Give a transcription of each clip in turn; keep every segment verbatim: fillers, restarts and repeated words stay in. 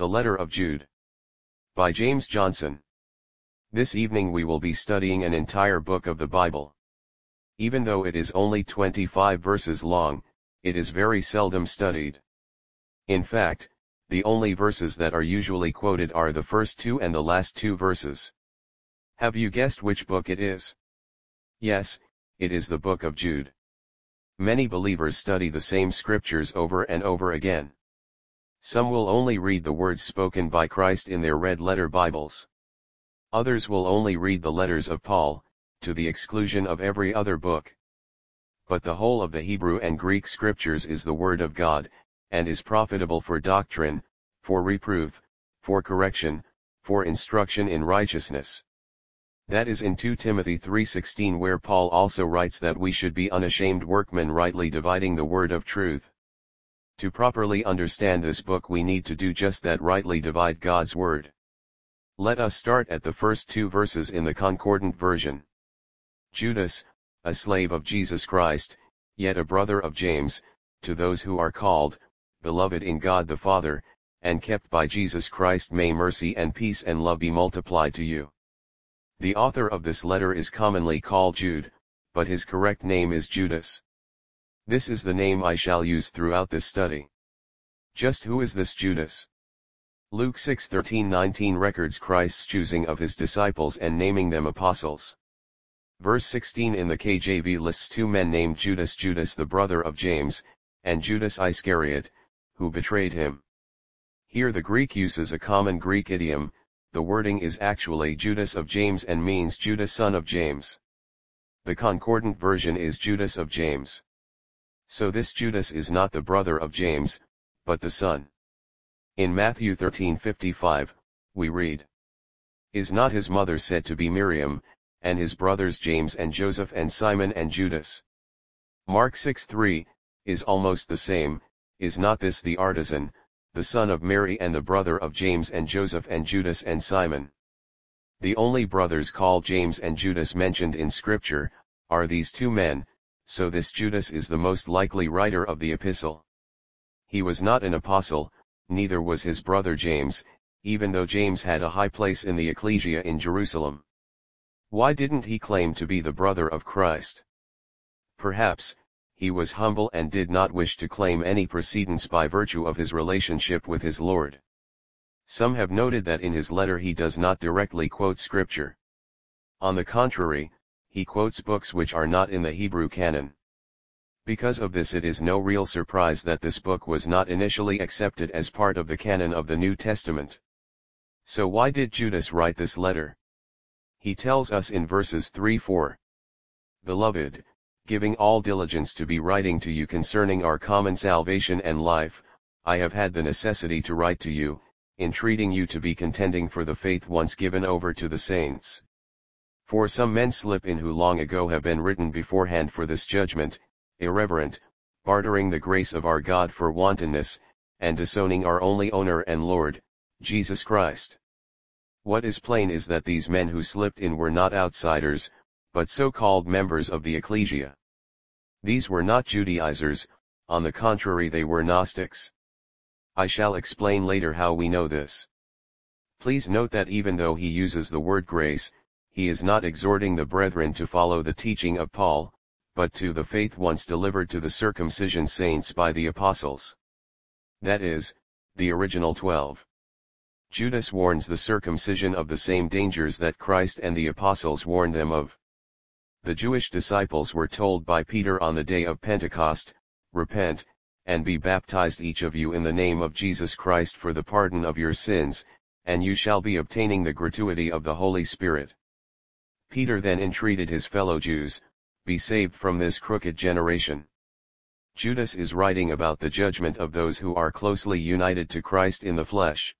The Letter of Jude. By James Johnson. This evening we will be studying an entire book of the Bible. Even though it is only twenty-five verses long, it is very seldom studied. In fact, the only verses that are usually quoted are the first two and the last two verses. Have you guessed which book it is? Yes, it is the book of Jude. Many believers study the same scriptures over and over again. Some will only read the words spoken by Christ in their red-letter Bibles. Others will only read the letters of Paul, to the exclusion of every other book. But the whole of the Hebrew and Greek scriptures is the Word of God, and is profitable for doctrine, for reproof, for correction, for instruction in righteousness. That is in Second Timothy three sixteen, where Paul also writes that we should be unashamed workmen, rightly dividing the word of truth. To properly understand this book we need to do just that, rightly divide God's word. Let us start at the first two verses in the Concordant version. Judas, a slave of Jesus Christ, yet a brother of James, to those who are called, beloved in God the Father, and kept by Jesus Christ, may mercy and peace and love be multiplied to you. The author of this letter is commonly called Jude, but his correct name is Judas. This is the name I shall use throughout this study. Just who is this Judas? Luke six thirteen nineteen records Christ's choosing of his disciples and naming them apostles. Verse sixteen in the K J V lists two men named Judas, Judas the brother of James, and Judas Iscariot, who betrayed him. Here the Greek uses a common Greek idiom. The wording is actually Judas of James and means Judas son of James. The Concordant version is Judas of James. So this Judas is not the brother of James, but the son. In Matthew thirteen fifty-five, we read, "Is not his mother said to be Miriam, and his brothers James and Joseph and Simon and Judas?" Mark six three, is almost the same. Is not this the artisan, the son of Mary and the brother of James and Joseph and Judas and Simon? The only brothers called James and Judas mentioned in Scripture, are these two men, so this Judas is the most likely writer of the epistle. He was not an apostle, neither was his brother James, even though James had a high place in the ecclesia in Jerusalem. Why didn't he claim to be the brother of Christ? Perhaps, he was humble and did not wish to claim any precedence by virtue of his relationship with his Lord. Some have noted that in his letter he does not directly quote Scripture. On the contrary, he quotes books which are not in the Hebrew canon. Because of this, it is no real surprise that this book was not initially accepted as part of the canon of the New Testament. So why did Judas write this letter? He tells us in verses three four. "Beloved, giving all diligence to be writing to you concerning our common salvation and life, I have had the necessity to write to you, entreating you to be contending for the faith once given over to the saints. For some men slip in who long ago have been written beforehand for this judgment, irreverent, bartering the grace of our God for wantonness, and disowning our only owner and Lord, Jesus Christ." What is plain is that these men who slipped in were not outsiders, but so-called members of the ecclesia. These were not Judaizers, on the contrary they were Gnostics. I shall explain later how we know this. Please note that even though he uses the word grace, he is not exhorting the brethren to follow the teaching of Paul, but to the faith once delivered to the circumcision saints by the apostles. That is, the original twelve. Judas warns the circumcision of the same dangers that Christ and the apostles warned them of. The Jewish disciples were told by Peter on the day of Pentecost, "Repent, and be baptized each of you in the name of Jesus Christ for the pardon of your sins, and you shall be obtaining the gratuity of the Holy Spirit." Peter then entreated his fellow Jews, "Be saved from this crooked generation." Judas is writing about the judgment of those who are closely united to Christ in the flesh.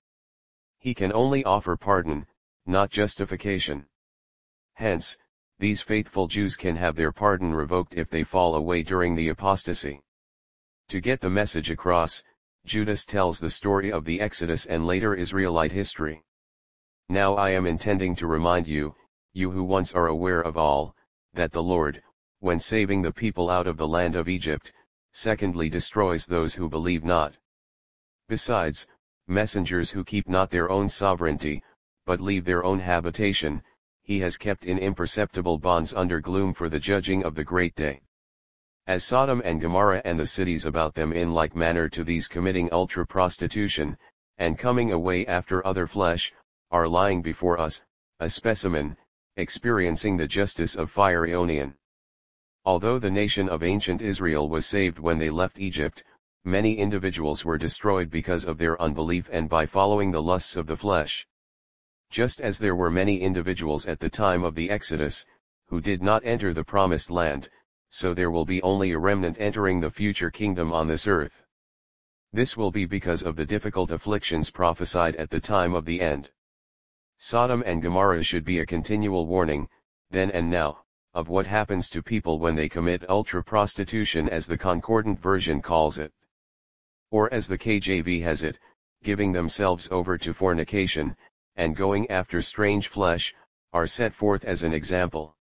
He can only offer pardon, not justification. Hence, these faithful Jews can have their pardon revoked if they fall away during the apostasy. To get the message across, Judas tells the story of the Exodus and later Israelite history. Now I am intending to remind you, you who once are aware of all, that the Lord, when saving the people out of the land of Egypt, secondly destroys those who believe not. Besides, messengers who keep not their own sovereignty, but leave their own habitation, he has kept in imperceptible bonds under gloom for the judging of the great day. As Sodom and Gomorrah and the cities about them in like manner to these committing ultra-prostitution, and coming away after other flesh, are lying before us, a specimen, experiencing the justice of fire Aeonian. Although the nation of ancient Israel was saved when they left Egypt, many individuals were destroyed because of their unbelief and by following the lusts of the flesh. Just as there were many individuals at the time of the Exodus, who did not enter the promised land, so there will be only a remnant entering the future kingdom on this earth. This will be because of the difficult afflictions prophesied at the time of the end. Sodom and Gomorrah should be a continual warning, then and now, of what happens to people when they commit ultra-prostitution, as the Concordant Version calls it. Or as the K J V has it, giving themselves over to fornication, and going after strange flesh, are set forth as an example.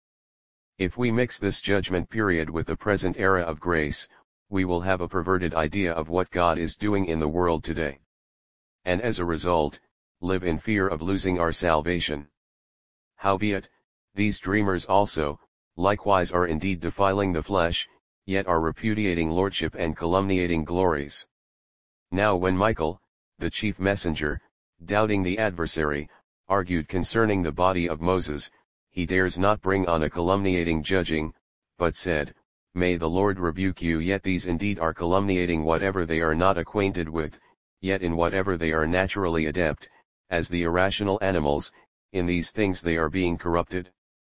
If we mix this judgment period with the present era of grace, we will have a perverted idea of what God is doing in the world today. And as a result, live in fear of losing our salvation. Howbeit, these dreamers also, likewise are indeed defiling the flesh, yet are repudiating lordship and calumniating glories. Now when Michael, the chief messenger, doubting the adversary, argued concerning the body of Moses, he dares not bring on a calumniating judging, but said, May the Lord rebuke you. Yet these indeed are calumniating whatever they are not acquainted with, yet in whatever they are naturally adept, as the irrational animals, in these things they are being corrupted.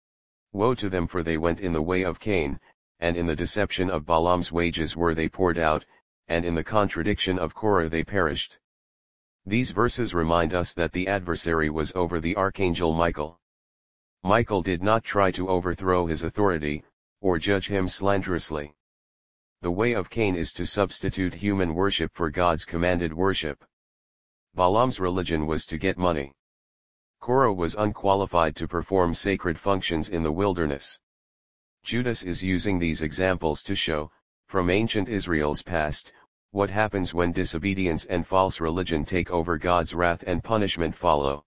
Woe to them, for they went in the way of Cain, and in the deception of Balaam's wages were they poured out, and in the contradiction of Korah they perished. These verses remind us that the adversary was over the archangel Michael. Michael did not try to overthrow his authority, or judge him slanderously. The way of Cain is to substitute human worship for God's commanded worship. Balaam's religion was to get money. Korah was unqualified to perform sacred functions in the wilderness. Judas is using these examples to show, from ancient Israel's past, what happens when disobedience and false religion take over. God's wrath and punishment follow.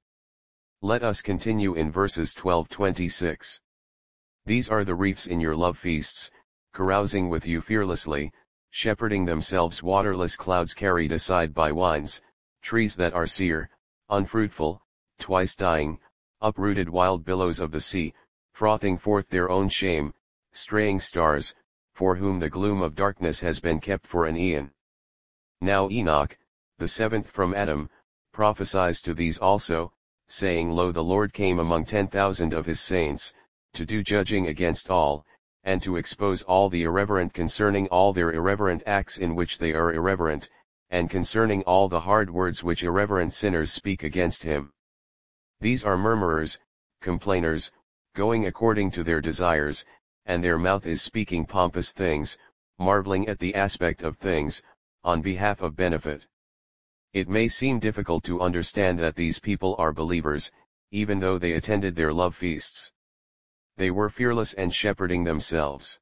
Let us continue in verses twelve to twenty-six. These are the reefs in your love feasts, carousing with you fearlessly, shepherding themselves waterless clouds carried aside by winds, trees that are sere, unfruitful, twice dying, uprooted wild billows of the sea, frothing forth their own shame, straying stars, for whom the gloom of darkness has been kept for an aeon. Now Enoch, the seventh from Adam, prophesies to these also, saying, Lo, the Lord came among ten thousand of his saints, to do judging against all, and to expose all the irreverent concerning all their irreverent acts in which they are irreverent, and concerning all the hard words which irreverent sinners speak against him. These are murmurers, complainers, going according to their desires, and their mouth is speaking pompous things, marveling at the aspect of things, on behalf of benefit. It may seem difficult to understand that these people are believers, even though they attended their love feasts. They were fearless and shepherding themselves.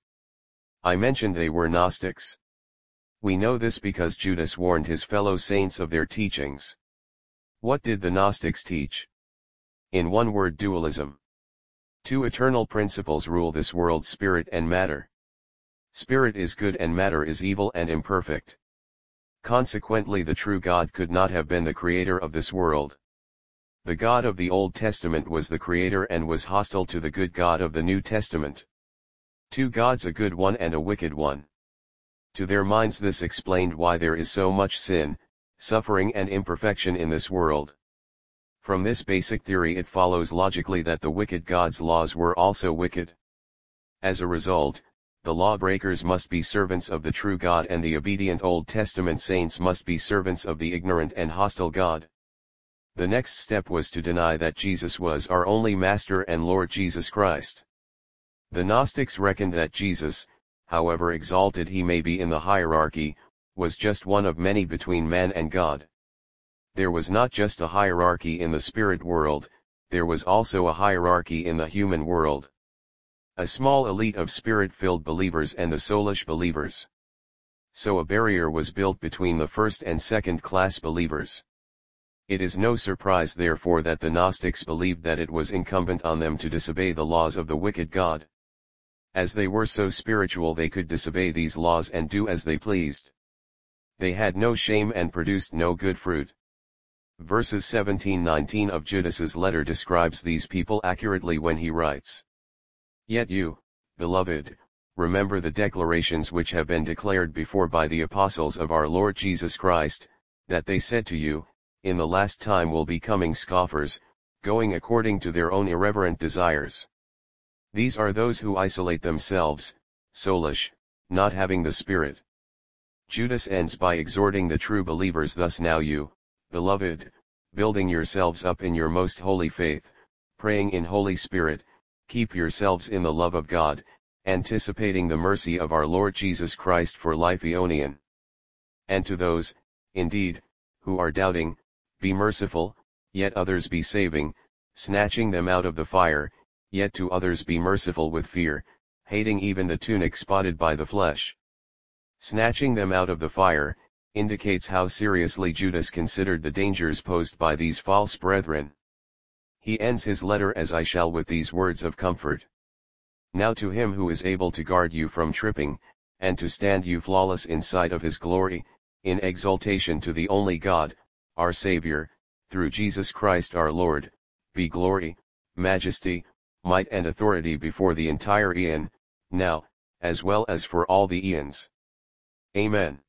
I mentioned they were Gnostics. We know this because Judas warned his fellow saints of their teachings. What did the Gnostics teach? In one word, dualism. Two eternal principles rule this world: spirit and matter. Spirit is good and matter is evil and imperfect. Consequently, the true God could not have been the creator of this world. The God of the Old Testament was the creator and was hostile to the good God of the New Testament. Two gods, a good one and a wicked one. To their minds this explained why there is so much sin, suffering and imperfection in this world. From this basic theory it follows logically that the wicked God's laws were also wicked. As a result, the lawbreakers must be servants of the true God and the obedient Old Testament saints must be servants of the ignorant and hostile God. The next step was to deny that Jesus was our only Master and Lord Jesus Christ. The Gnostics reckoned that Jesus, however exalted he may be in the hierarchy, was just one of many between man and God. There was not just a hierarchy in the spirit world, there was also a hierarchy in the human world. A small elite of spirit-filled believers and the soulish believers. So a barrier was built between the first and second-class believers. It is no surprise therefore that the Gnostics believed that it was incumbent on them to disobey the laws of the wicked God. As they were so spiritual they could disobey these laws and do as they pleased. They had no shame and produced no good fruit. Verses seventeen to nineteen of Judas's letter describes these people accurately when he writes, "Yet you, beloved, remember the declarations which have been declared before by the apostles of our Lord Jesus Christ, that they said to you, in the last time will be coming scoffers, going according to their own irreverent desires. These are those who isolate themselves, soulish, not having the Spirit." Judas ends by exhorting the true believers thus: "Now you, beloved, building yourselves up in your most holy faith, praying in Holy Spirit, keep yourselves in the love of God, anticipating the mercy of our Lord Jesus Christ for life aeonian. And to those, indeed, who are doubting, be merciful, yet others be saving, snatching them out of the fire, yet to others be merciful with fear, hating even the tunic spotted by the flesh." Snatching them out of the fire, indicates how seriously Judas considered the dangers posed by these false brethren. He ends his letter as I shall with these words of comfort. "Now to him who is able to guard you from tripping, and to stand you flawless in sight of his glory, in exaltation to the only God, our Savior, through Jesus Christ our Lord, be glory, majesty, might and authority before the entire aeon, now, as well as for all the aeons. Amen."